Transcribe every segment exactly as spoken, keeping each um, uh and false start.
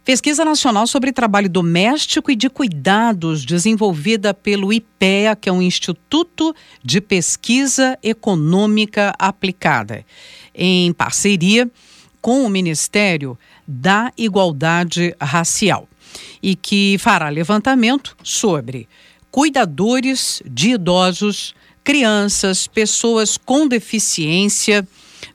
Pesquisa nacional sobre trabalho doméstico e de cuidados, desenvolvida pelo I P E A, que é um Instituto de Pesquisa Econômica Aplicada, em parceria com o Ministério da Igualdade Racial, e que fará levantamento sobre cuidadores de idosos, crianças, pessoas com deficiência,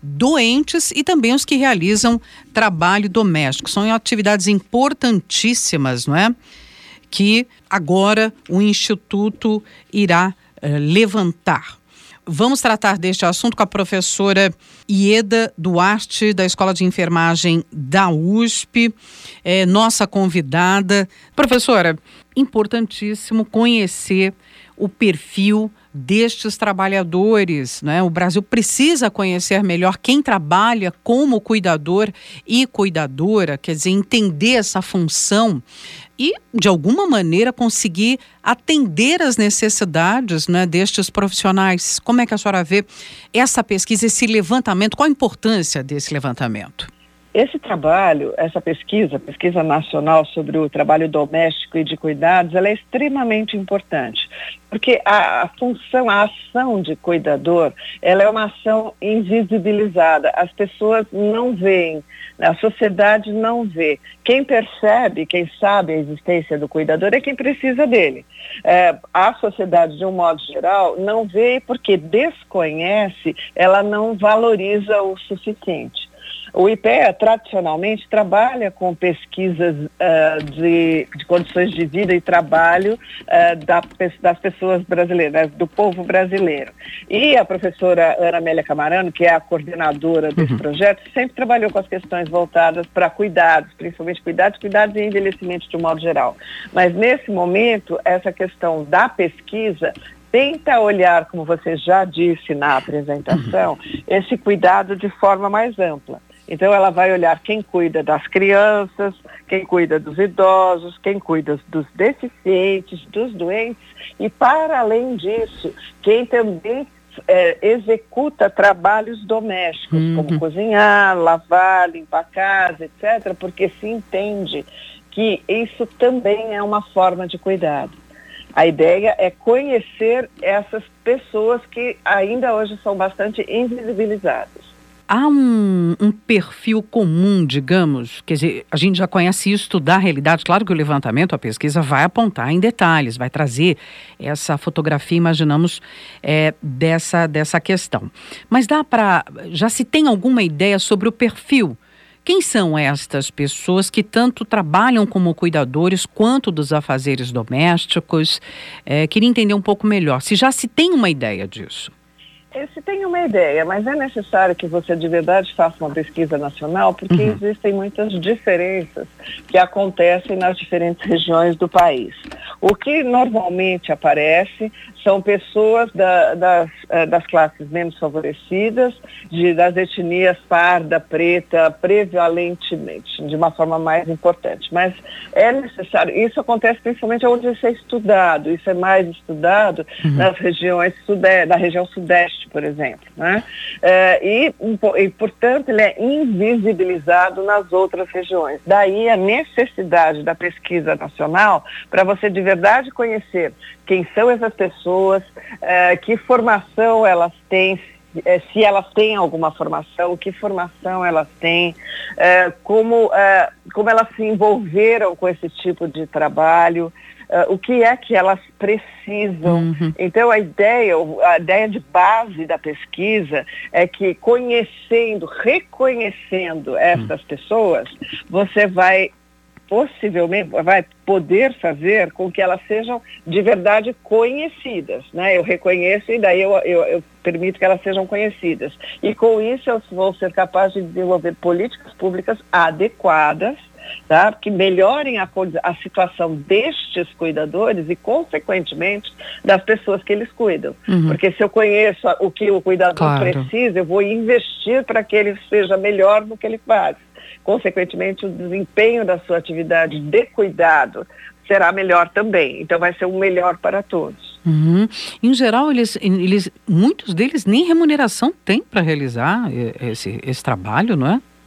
doentes e também os que realizam trabalho doméstico. São atividades importantíssimas, não é? Que agora o Instituto irá eh, levantar. Vamos tratar deste assunto com a professora Ieda Duarte, da Escola de Enfermagem da U S P, é, nossa convidada. Professora, importantíssimo conhecer o perfil destes trabalhadores, né? O Brasil precisa conhecer melhor quem trabalha como cuidador e cuidadora, quer dizer, entender essa função e, de alguma maneira, conseguir atender as necessidades, né, destes profissionais. Como é que a senhora vê essa pesquisa, esse levantamento? Qual a importância desse levantamento? Esse trabalho, essa pesquisa, pesquisa nacional sobre o trabalho doméstico e de cuidados, ela é extremamente importante, porque a, a função, a ação de cuidador, ela é uma ação invisibilizada. As pessoas não veem, a sociedade não vê. Quem percebe, quem sabe a existência do cuidador é quem precisa dele. É, a sociedade, de um modo geral, não vê porque desconhece, ela não valoriza o suficiente. O I P E A, tradicionalmente, trabalha com pesquisas uh, de, de condições de vida e trabalho uh, da, das pessoas brasileiras, do povo brasileiro. E a professora Ana Amélia Camarano, que é a coordenadora desse uhum. projeto, sempre trabalhou com as questões voltadas para cuidados, principalmente cuidados, cuidados e envelhecimento de um modo geral. Mas, nesse momento, essa questão da pesquisa tenta olhar, como você já disse na apresentação, uhum. esse cuidado de forma mais ampla. Então, ela vai olhar quem cuida das crianças, quem cuida dos idosos, quem cuida dos deficientes, dos doentes e, para além disso, quem também é, executa trabalhos domésticos, uhum. como cozinhar, lavar, limpar a casa, etcétera, porque se entende que isso também é uma forma de cuidado. A ideia é conhecer essas pessoas que ainda hoje são bastante invisibilizadas. Há um, um perfil comum, digamos, quer dizer, a gente já conhece isso da realidade. Claro que o levantamento, a pesquisa vai apontar em detalhes, vai trazer essa fotografia, imaginamos, é, dessa, dessa questão. Mas dá para, já se tem alguma ideia sobre o perfil? Quem são estas pessoas que tanto trabalham como cuidadores quanto dos afazeres domésticos? É, queria entender um pouco melhor, se já se tem uma ideia disso. Se tem uma ideia, mas é necessário que você de verdade faça uma pesquisa nacional, porque uhum. existem muitas diferenças que acontecem nas diferentes regiões do país. O que normalmente aparece são pessoas da, das, das classes menos favorecidas, de, das etnias parda, preta, prevalentemente, de uma forma mais importante. Mas é necessário, isso acontece principalmente onde isso é estudado, isso é mais estudado uhum. nas regiões sudeste, na região sudeste, por exemplo, né? É, e, e, portanto, ele é invisibilizado nas outras regiões. Daí a necessidade da pesquisa nacional para você de verdade conhecer quem são essas pessoas, é, que formação elas têm, é, se elas têm alguma formação, que formação elas têm, é, como, é, como elas se envolveram com esse tipo de trabalho, Uh, o que é que elas precisam. Uhum. Então, a ideia, a ideia de base da pesquisa é que conhecendo, reconhecendo essas uhum. pessoas, você vai possivelmente, vai poder fazer com que elas sejam de verdade conhecidas, né? Eu reconheço e daí eu, eu, eu permito que elas sejam conhecidas. E com isso eu vou ser capaz de desenvolver políticas públicas adequadas, tá? Que melhorem a, a situação destes cuidadores e, consequentemente, das pessoas que eles cuidam. Uhum. Porque se eu conheço o que o cuidador claro. precisa, eu vou investir para que ele seja melhor no que ele faz. Consequentemente, o desempenho da sua atividade de cuidado será melhor também. Então, vai ser o melhor para todos. Uhum. Em geral, eles, eles, muitos deles nem remuneração têm para realizar esse, esse trabalho, não é?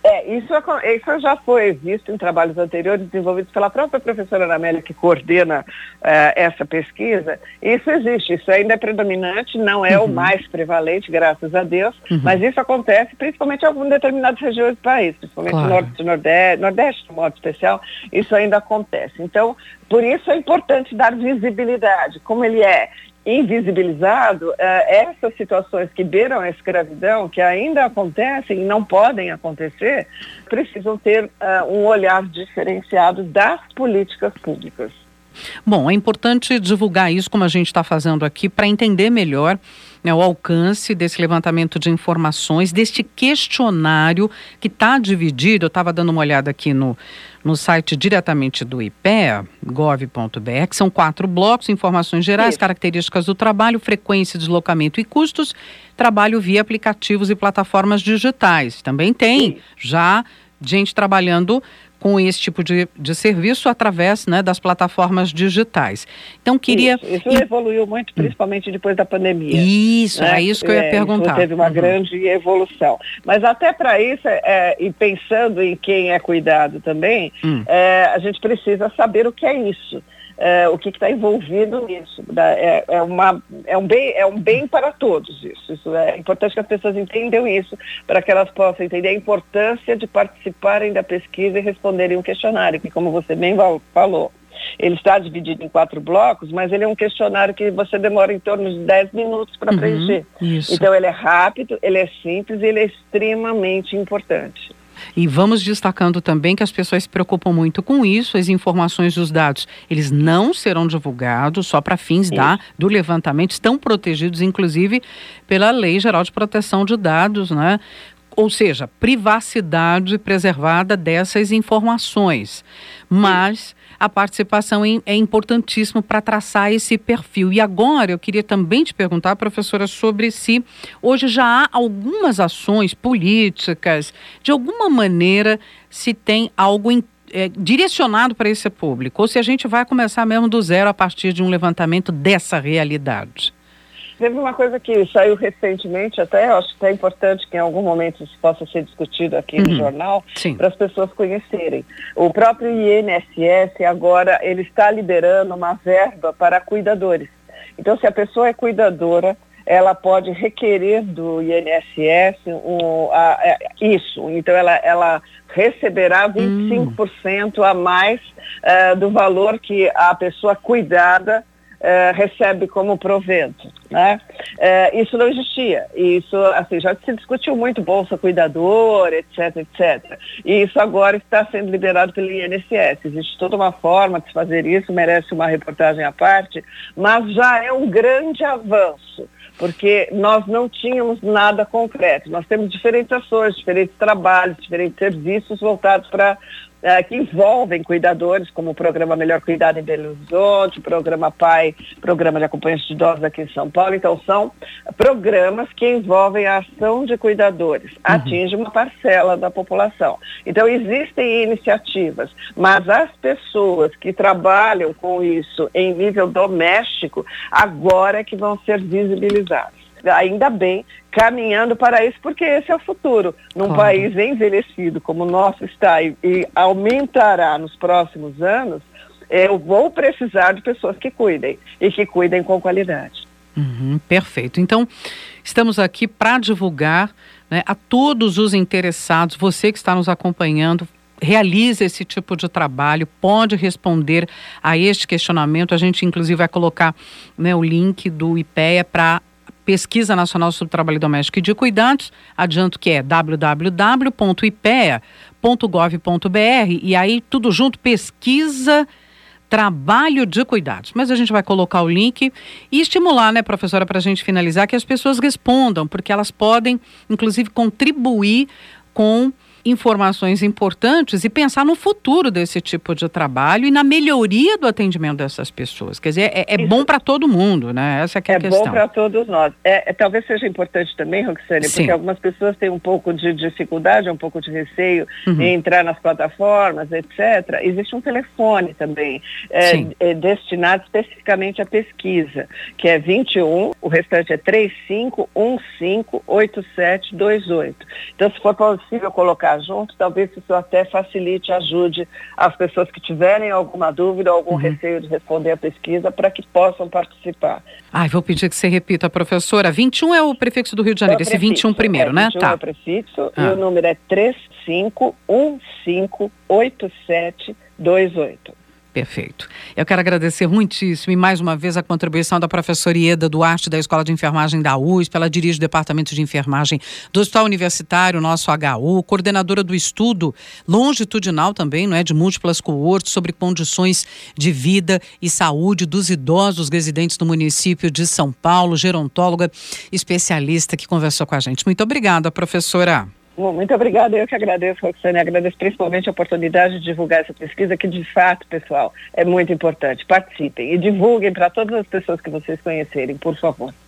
É, isso, isso já foi visto em trabalhos anteriores desenvolvidos pela própria professora Ana Amélia, que coordena uh, essa pesquisa. Isso existe, isso ainda é predominante, não é uhum. o mais prevalente, graças a Deus, uhum. mas isso acontece principalmente em algumas determinadas regiões do país, principalmente claro. no Norte, Nordeste, Nordeste, de modo especial, isso ainda acontece. Então, por isso é importante dar visibilidade, como ele é invisibilizado, uh, essas situações que beiram a escravidão, que ainda acontecem e não podem acontecer, precisam ter uh, um olhar diferenciado das políticas públicas. Bom, é importante divulgar isso, como a gente está fazendo aqui, para entender melhor, né, o alcance desse levantamento de informações, deste questionário que está dividido. Eu estava dando uma olhada aqui no, no site diretamente do I P E A, gov ponto br, que são quatro blocos: informações gerais, isso. características do trabalho, frequência, deslocamento e custos, trabalho via aplicativos e plataformas digitais. Também tem isso. já gente trabalhando com esse tipo de, de serviço através, né, das plataformas digitais. Então, queria... Isso, isso evoluiu muito, principalmente depois da pandemia. Isso, né? É isso que eu ia é, perguntar. Isso teve uma uhum. grande evolução. Mas até para isso, é, e pensando em quem é cuidado também, hum. é, a gente precisa saber o que é isso. É, o que está envolvido nisso. É, é, uma, é, um bem, é um bem para todos isso. isso. É importante que as pessoas entendam isso, para que elas possam entender a importância de participarem da pesquisa e responderem um questionário, que, como você bem falou, ele está dividido em quatro blocos, mas ele é um questionário que você demora em torno de dez minutos para uhum, preencher. Isso. Então ele é rápido, ele é simples e ele é extremamente importante. E vamos destacando também que as pessoas se preocupam muito com isso, as informações e os dados, eles não serão divulgados só para fins da, do levantamento, estão protegidos inclusive pela Lei Geral de Proteção de Dados, né? Ou seja, privacidade preservada dessas informações. Mas a participação é importantíssima para traçar esse perfil. E agora eu queria também te perguntar, professora, sobre se hoje já há algumas ações políticas, de alguma maneira se tem algo em, é, direcionado para esse público, ou se a gente vai começar mesmo do zero a partir de um levantamento dessa realidade. Teve uma coisa que saiu recentemente, até eu acho que é importante que em algum momento isso possa ser discutido aqui uhum. no jornal, para as pessoas conhecerem. O próprio I N S S agora, ele está liberando uma verba para cuidadores. Então, se a pessoa é cuidadora, ela pode requerer do I N S S um, a, a, isso. Então, ela, ela receberá vinte e cinco por cento a mais uh, do valor que a pessoa cuidada Uh, recebe como provento, né? Uh, isso não existia. Isso, assim, já se discutiu muito Bolsa Cuidador, etc, etcétera. E isso agora está sendo liberado pelo I N S S. Existe toda uma forma de se fazer isso, merece uma reportagem à parte, mas já é um grande avanço, porque nós não tínhamos nada concreto. Nós temos diferentes ações, diferentes trabalhos, diferentes serviços voltados para Uh, que envolvem cuidadores, como o programa Melhor Cuidado em Belo Horizonte, o programa Pai, programa de acompanhamento de idosos aqui em São Paulo. Então, são programas que envolvem a ação de cuidadores, uhum. atinge uma parcela da população. Então, existem iniciativas, mas as pessoas que trabalham com isso em nível doméstico, agora é que vão ser visibilizadas. Ainda bem, caminhando para isso, porque esse é o futuro. Num claro. país envelhecido como o nosso está e, e aumentará nos próximos anos, eu vou precisar de pessoas que cuidem e que cuidem com qualidade. Uhum, perfeito. Então, estamos aqui para divulgar, né, a todos os interessados, você que está nos acompanhando, realiza esse tipo de trabalho, pode responder a este questionamento. A gente, inclusive, vai colocar, né, o link do I P E A para Pesquisa Nacional sobre Trabalho Doméstico e de Cuidados. Adianto que é w w w ponto i p e a ponto gov ponto b r e aí tudo junto, pesquisa Trabalho de Cuidados. Mas a gente vai colocar o link e estimular, né, professora, para a gente finalizar, que as pessoas respondam, porque elas podem, inclusive, contribuir com informações importantes e pensar no futuro desse tipo de trabalho e na melhoria do atendimento dessas pessoas. Quer dizer, é, é bom para todo mundo, né? Essa que é a questão. É bom para todos nós. É, é, talvez seja importante também, Roxane, porque algumas pessoas têm um pouco de dificuldade, um pouco de receio uhum. em entrar nas plataformas, etcétera. Existe um telefone também, é, é, destinado especificamente à pesquisa, que é vinte e um, o restante é trinta e cinco, quinze, oitenta e sete, vinte e oito. Então, se for possível colocar estar junto, talvez isso até facilite, ajude as pessoas que tiverem alguma dúvida, algum uhum. receio de responder a pesquisa, para que possam participar. Ai, vou pedir que você repita, professora. vinte e um é o prefixo do Rio de Janeiro, é esse prefixo, vinte e um primeiro, é, né? vinte e um tá. é o prefixo ah. e o número é três cinco um cinco oito sete dois oito. Perfeito. Eu quero agradecer muitíssimo e mais uma vez a contribuição da professora Ieda Duarte, da Escola de Enfermagem da U S P. Ela dirige o Departamento de Enfermagem do Hospital Universitário, nosso H U, coordenadora do estudo longitudinal também, não é, de múltiplas coortes sobre condições de vida e saúde dos idosos residentes do município de São Paulo, gerontóloga especialista que conversou com a gente. Muito obrigada, professora. Muito obrigada, eu que agradeço, Roxane, agradeço principalmente a oportunidade de divulgar essa pesquisa, que de fato, pessoal, é muito importante. Participem e divulguem para todas as pessoas que vocês conhecerem, por favor.